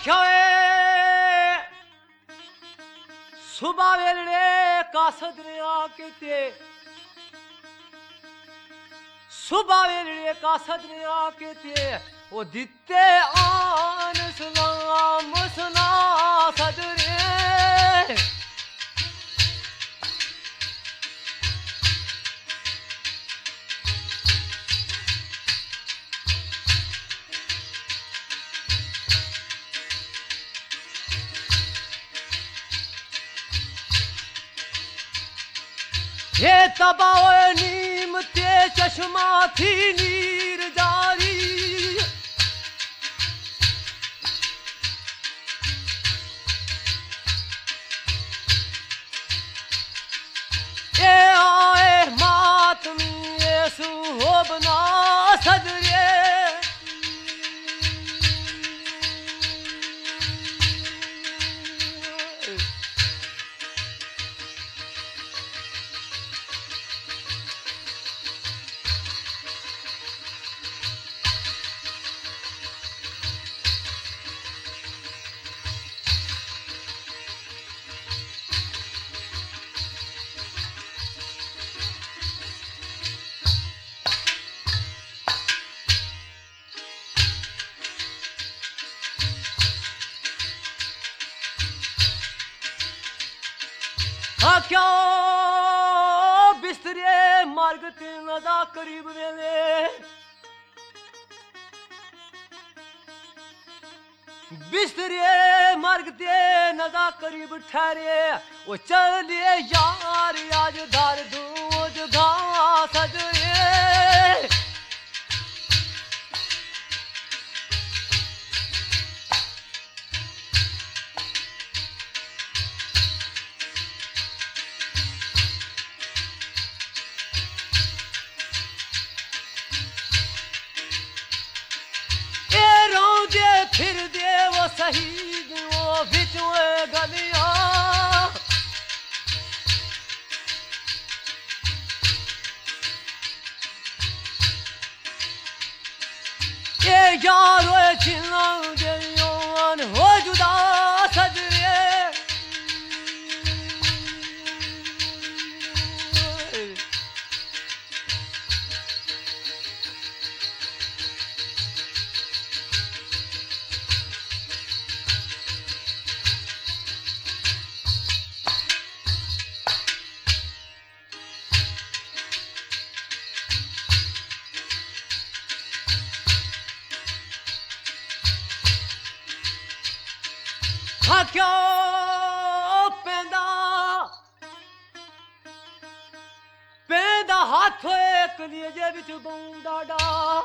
आख्या सुबह वेलड़े का सदरिया के ते सुबह वेलड़े का सदरिया के ते वो दिते आन सलाम सना सदरे हे तबाओ नीम ते चश्मा थी नीर जारी ए आए मातमी येसु हो बना सदरे क्या बिस्तरे मार्ग ते नदा करीब वेले बिस्तरे मार्ग ते नदा करीब ठहरे वो चलिए यार आज धार दूध घास सजरे फिर दे वो शहीद वो बिचुए गलियां ये यारो चिल्ला दियों हो जुदा सजरे क्या पेंदा पेंदा हाथ एक लिए बिच बूंडाडा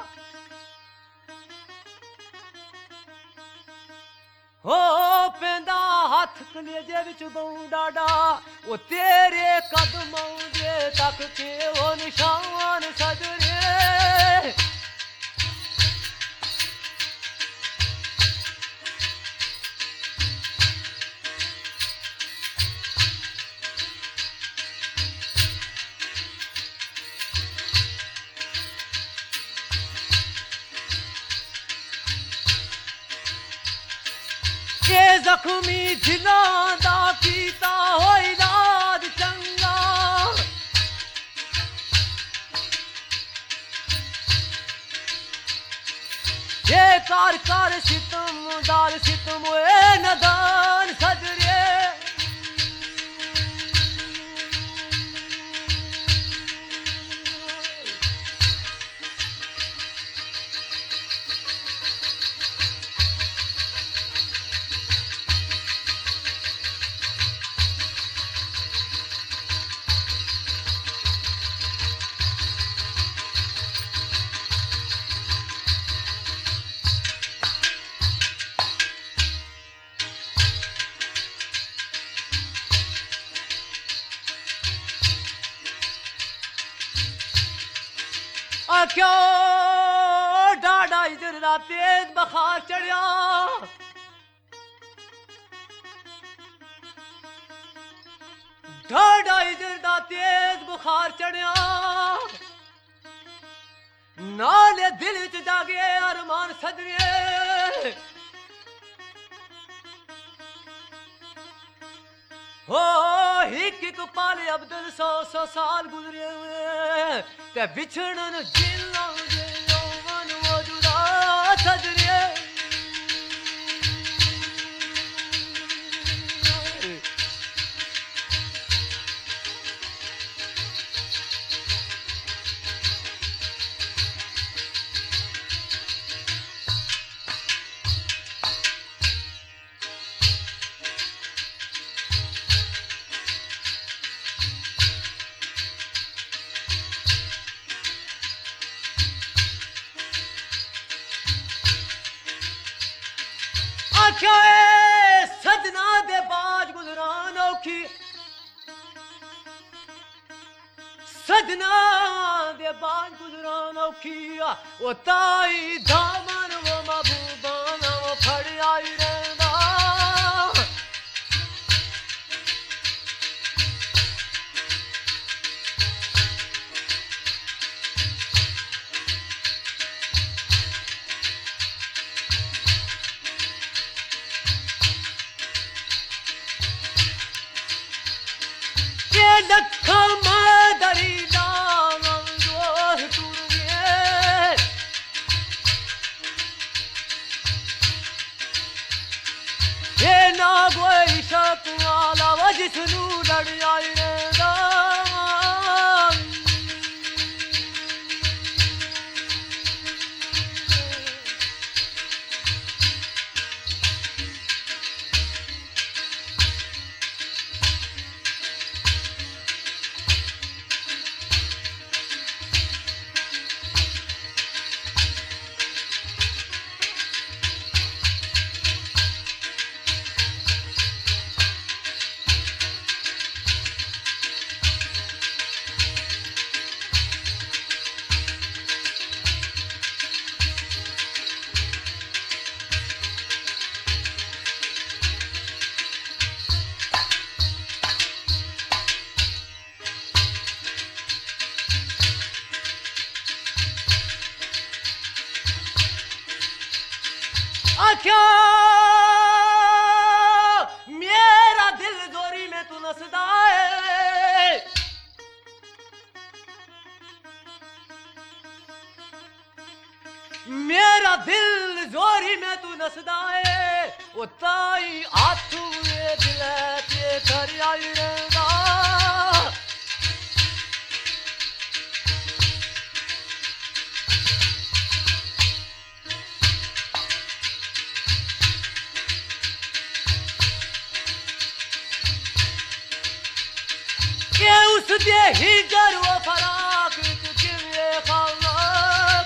हो पेंदा हाथ लिए बिच बूंडाडा वो तेरे कदमों दे तक के वो निशान सजरे जख्मी दिलां दा कीता हो इलाज चंगा ये कार कार सितमदार सितम ए नदान सजरे क्यों डाडा इधर दा तेज बुखार चढ़िया डाडा इधर दा तेज बुखार चढ़िया नाले दिल च जागे अरमान सजरे हो हिक पाले अब्दुल 100 साल गुजरे हुए ते बिछड़न जिला जे यौवन वो जुदा सजरे सजना दे बाज गुजरान औखी सजना दे बाज गुजरान औखी ओ ताई दामन वो महबूबान वो फड़ आई रहंदा लखा मादरी दाम जोर तुरगे ये ना कोई शक वाला वजिसनु लड़ आई रहंदा क्या मेरा दिल जोरी में तू नसदा है मेरा दिल जोरी में तू नसदा है वो ताई आथू ये दिल ते घर आई रहंदा उस दे हिजर वो फराक तुझे खालक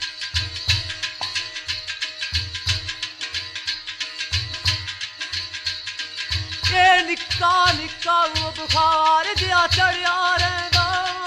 ये निक्का निक्का वो बुखार दिया चढ़िया रहंदा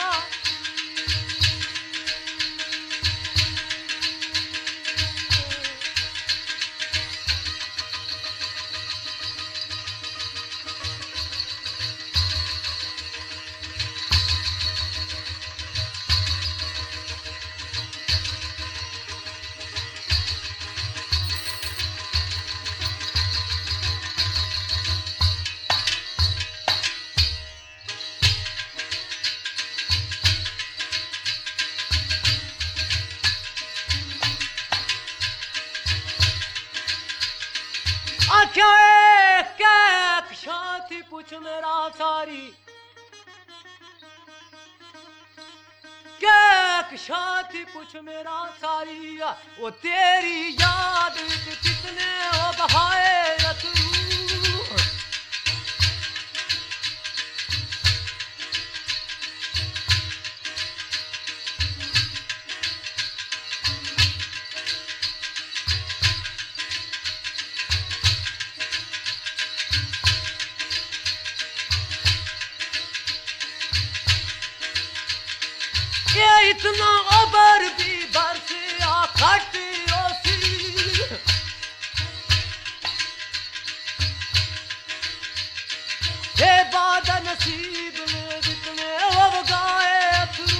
क्या शांति पूछ मेरा सारी क्या शांति पूछ मेरा सारी वो तेरी याद कितने हो बहाए अथरू ये इतना अबर भी बरसिया खटियो सी हे बाद नसीब में जितने अब गाए अथरू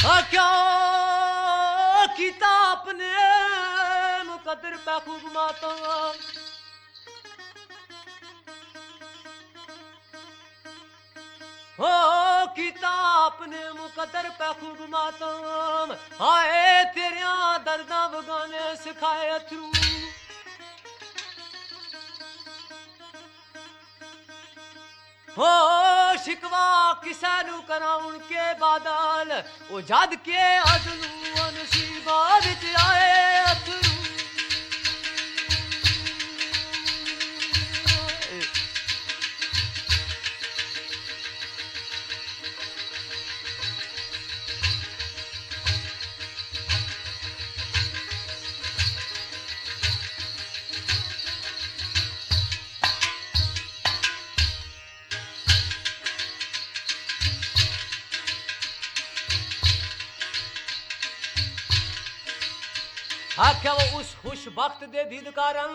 क्या किता अपने मुकद्दर पे खूब मातम हो किता अपने मुकद्दर पे खूब मातम हाय तेरिया दर्दा बगाने सिखाए अथरू हो शिकवा किसा नु कराउन के बादल ओ जद के अदलू नसीबा विच आए अथरू आख्या वो उस खुश वक्त दे दीद कारण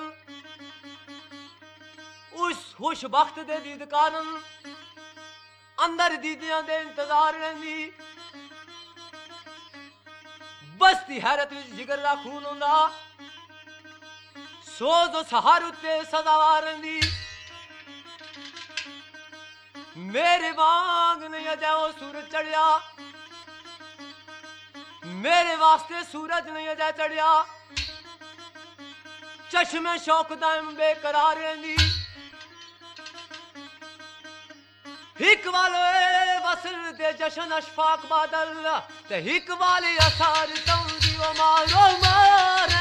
उस खुश वक्त दे दीद कारण अंदर दीदियां दे इंतजार रही बस्ती हैरत विच जिगर दा खून हुंदा सोज सहार उत्ते सदावार रही मेरे वांग नहीं अजा वो सूरज चढ़िया मेरे वास्ते सूरज नहीं अजा चढ़िया चश्मे शौक दायम बेकरार रही हिक वाले वसल दे जशन अशफाक बादल ते हिक वाले असार तौदी ओ मारो मारे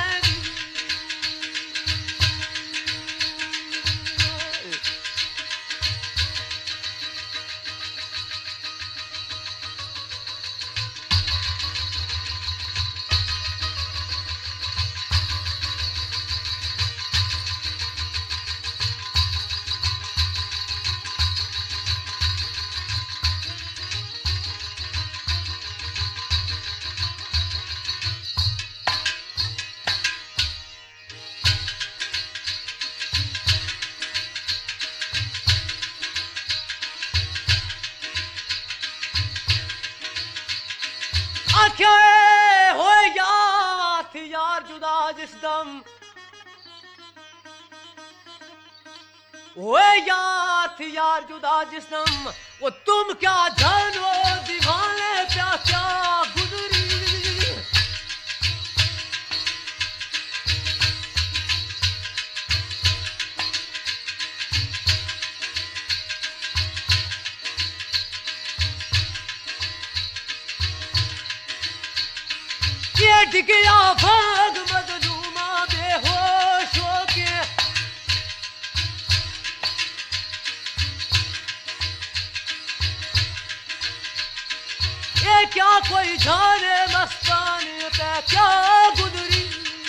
हो यार जुदा जिस दम हो यार जुदा जिस दम वो तुम क्या जानो दीवाने क्या क्या गुजरी ये टिकिया भाग मजलूमा बेहोश होके ये क्या कोई जाने मस्तानी पे क्या गुजरी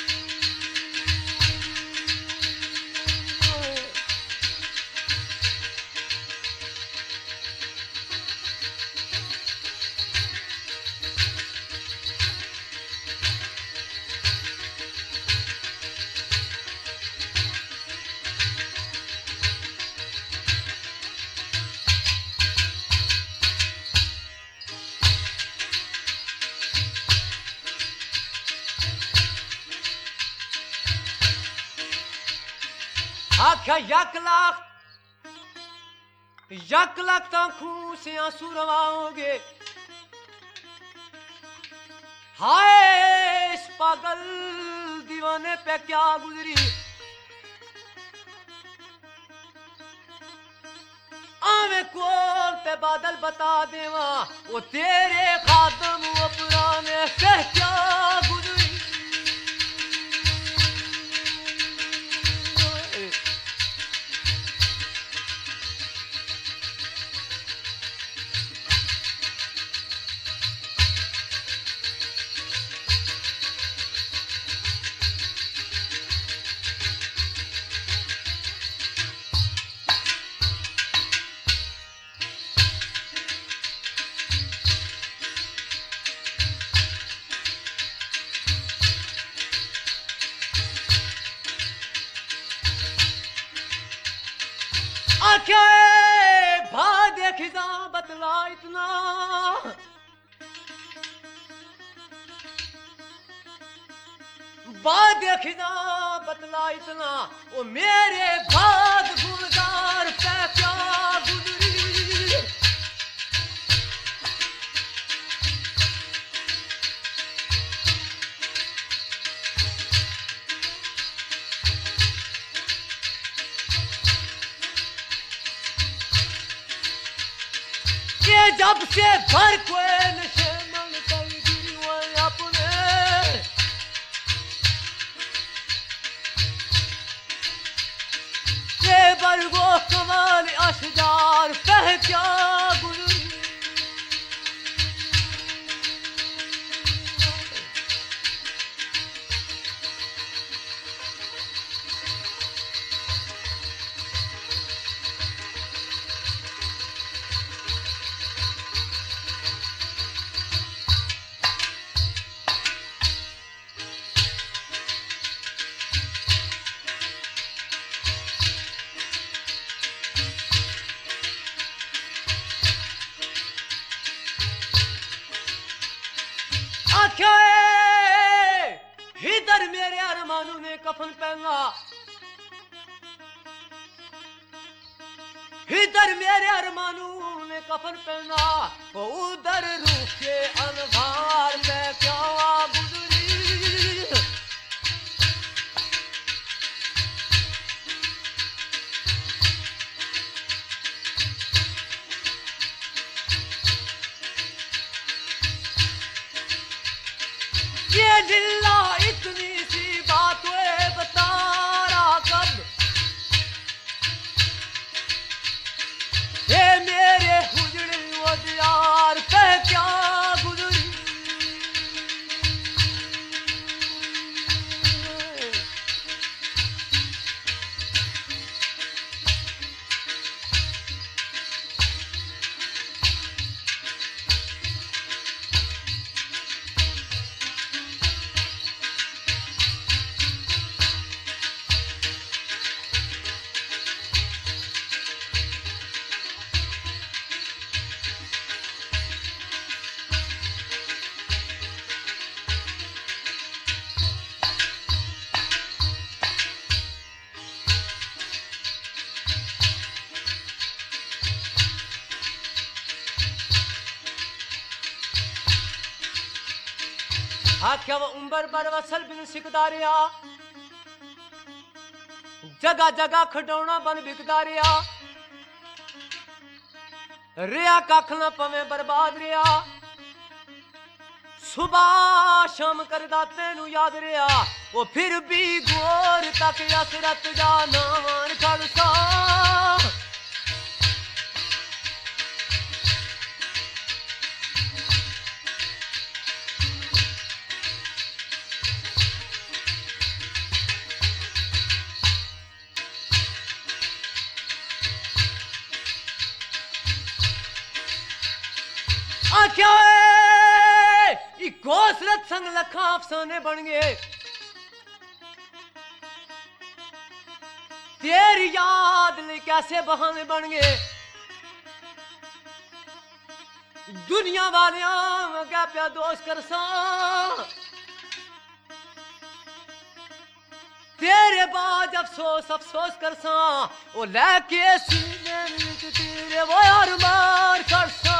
आख्या यक लाख ता खूं से आंसू रवाओगे हाय इस पागल दीवाने पे क्या गुजरी आवे कोल ते बादल बता देवा वो तेरे खादम वो पुराने पे क्या गुजरी आख्या भा देखिजा बतला इतना बात देखना बतला इतना वो मेरे भाग गुलजार पे क्या गुजरी। ये जब से घर कोई नशे मन कई वो अपने बरगो कमाल अशजार कह क्या गुजरी। इधर मेरे अरमानों ने कफन पहना, इधर मेरे अरमानों ने कफन पहना, उधर रूह के अनवार में क्या गुजरी। ये जिल्ला इतनी सी बातें बता रहा कब, ये मेरे उजड़े वदियार पे क्या गुजरी। आख्या वो उम्बर बर वसल बिन सिकदारिया, जगह जगह खडौना बन बिकदारिया, रिया कख न पवे बर्बाद रिया, सुबह शाम करदा तेनू याद रिया, वो फिर भी गोर तक असरत जा नाम खड़सा। क्या है घोसलत संग लखा अफसाने बन गए, तेरी याद ले कैसे बहाने बन गए। दुनिया वाले क्या प्या दोस्त कर सा, तेरे बाद अफसोस अफसोस कर सा, वो लेके सीने में तेरे वो यार मार कर सा।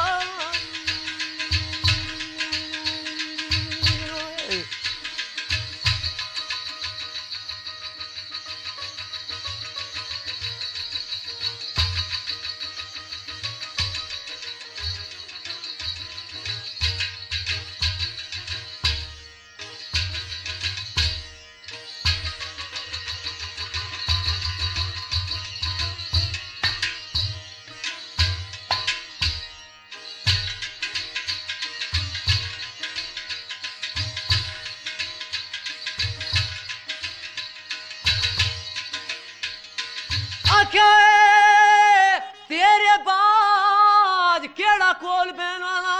क्या है तेरे बाद केड़ा कोल बैन वाला,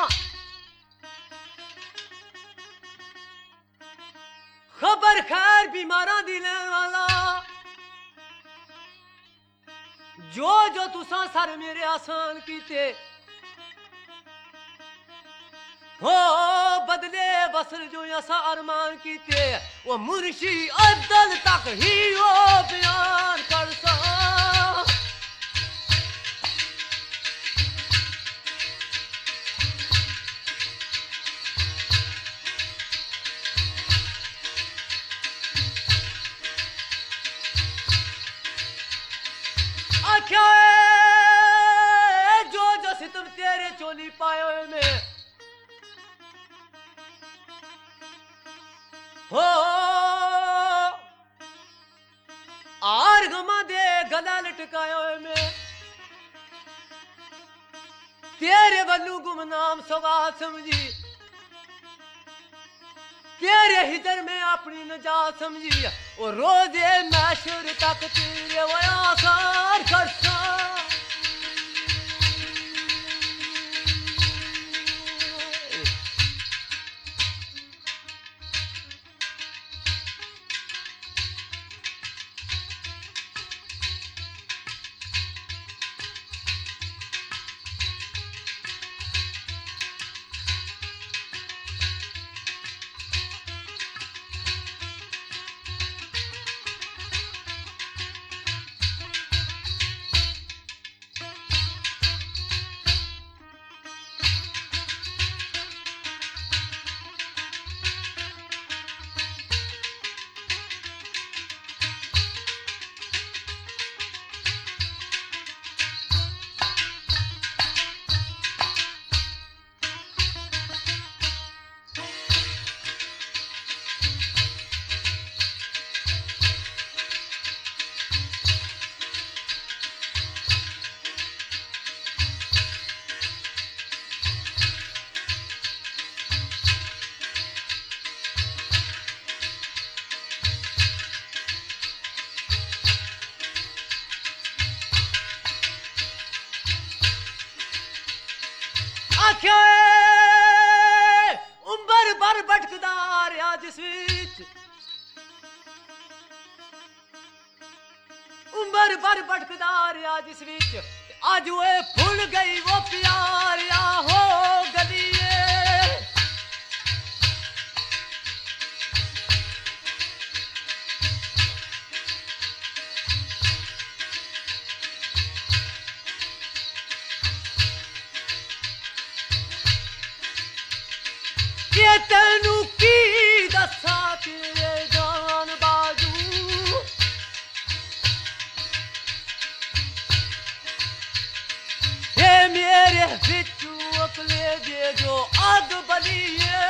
खबर खैर बीमारा दी लैन वाला, जो जो तुसा सर मेरे आसान कीते हो बदले बसर जो ऐसा अरमान कीते वो मुर्शी अदल तक ही वो बयान कर सा आख्या जो सितम तेरे चोली पायो में हो आर गमा दे गला लटकायो में तेरे बल्लू गुमनाम सौगात समझी तेरे हिदर में अपनी नजात समझी और रोजे मैशुर तक तेरे वो आसार करसा आख्या उम्बर भर भटकदार आज स्वीच उम्बर भर भटकदार आज स्वीच आज वो भूल गई वो प्यार या हो गलिए ये तेनू की दसा तेरे जान बाजू ये मेरे बिच्चू अपने दे जो आग बलिए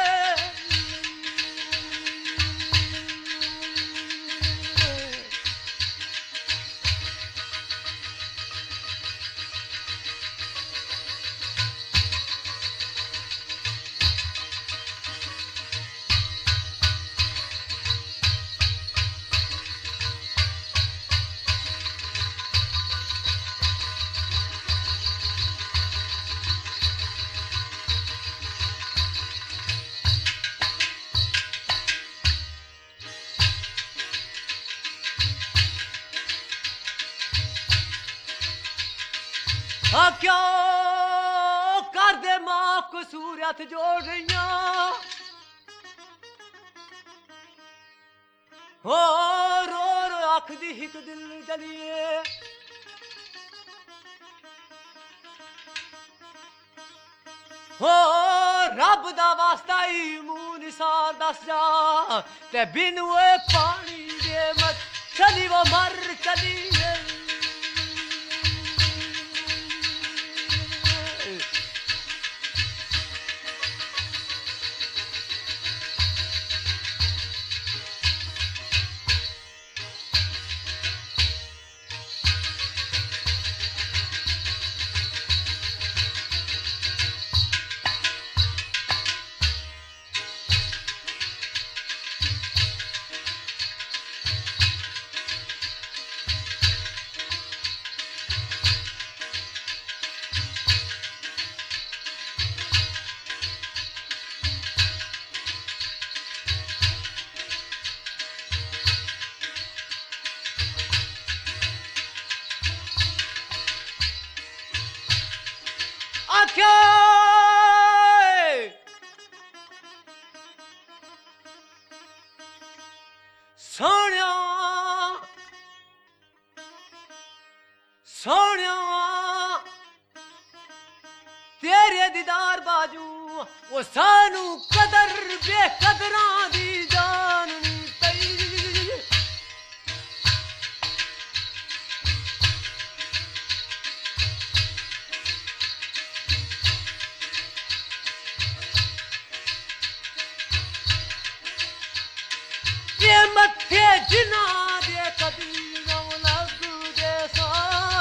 हाँ क्या कर दे मां कसूर हथ जोड़ रही हो रो रो अख दी हिक दिल जलिए हो रब दा वास्ता ही मुंह निसार दस जा ते बिन वो पानी दे मत चली वो मर चली सोनिया सोनिया तेरे दीदार बाजू वो सानू कदर बेकदरां दी जाननी पई ये मथे जिना दे कदीम लग दे सा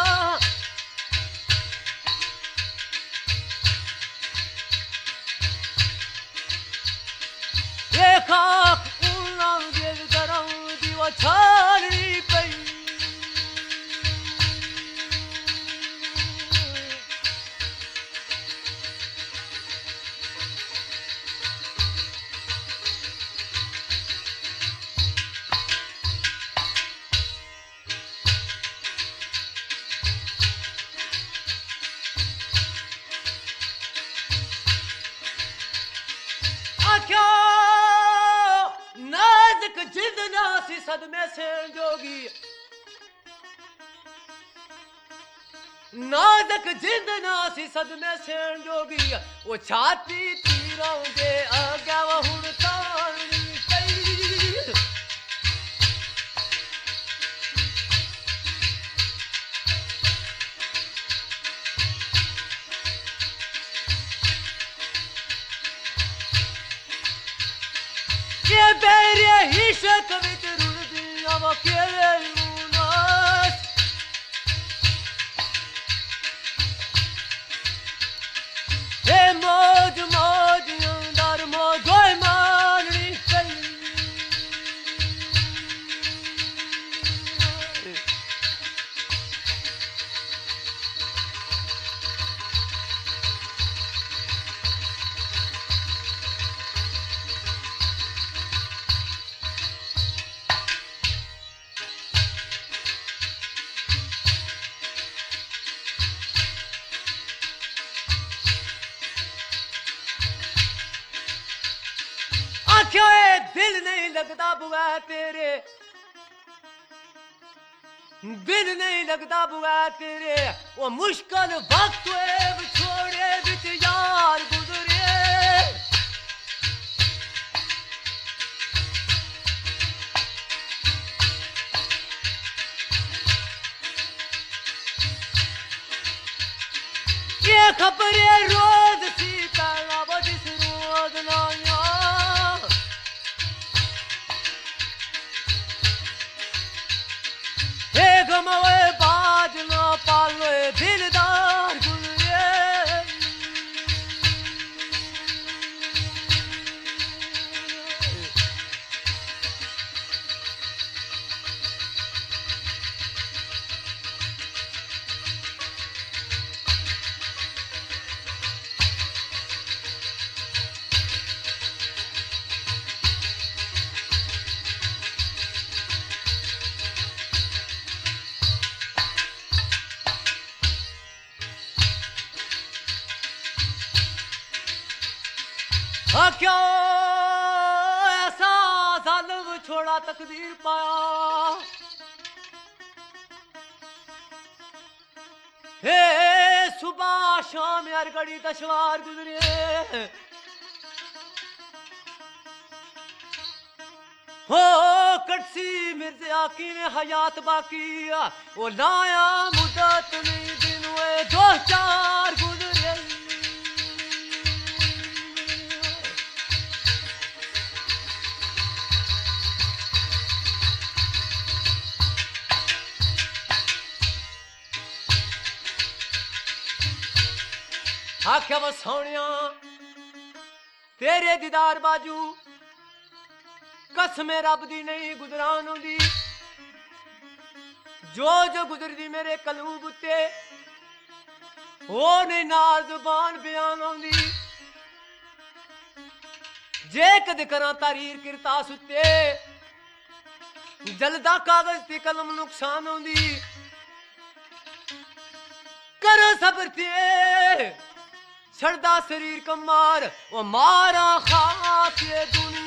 देखा उना दे दरम दी वो छालनी पई आख्या नाज़क जिंद नासी सदमे से जोगी नाज़क जिंद नासी सदमे से जोगी वो छाती तीरों दे आगे वो हुन तारनी पई ये बेरे हिशक विच रुलदियां वो केले मुनास हे मौज मौज अंदर मौजोय माननी पई आख्या दिल नहीं लगता बुआ तेरे दिल नहीं लगता बुआ तेरे वो मुश्किल वक्त छोड़े बिच यार गुजरे ये खबरें रोज सी पहला वो जिस रोज नाया गमवे बाज ना पाले दिलदार गुजरे क्या ऐसा जालिम छोड़ा तकदीर पाया हे सुबह शाम यार घड़ी दशवार गुजरे हो कटसी मिर्जे आकी ने हयात बाकी वो लाया मुद्दत नहीं दिन हुए दो चार गुजरे आख्या वो सोनिया तेरे दीदार बाजू कसम रब दी नहीं गुजरान होंदी जो जो गुजरदी मेरे कलूब उत्ते वो नहीं नाल जुबान बयान होंदी जे कद करा तारीर किरतास उत्ते जलदा कागज ती कलम नुकसान होंदी करो सब्र ते सड़दा शरीर कमार वो मारा खास ये दुनिया